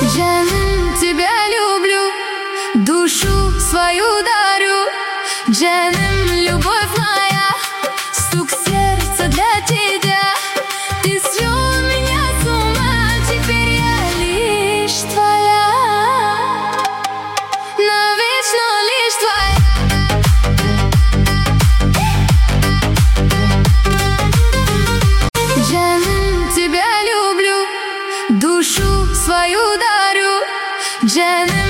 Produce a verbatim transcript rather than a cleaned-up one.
Джанем, тебя люблю, душу свою дарю. Джанем, любовь моя, стук сердца для тебя. Ты свел меня с ума, теперь я лишь твоя, навечно лишь твоя. Джанем, тебя люблю, душу свою дарю. Джанем,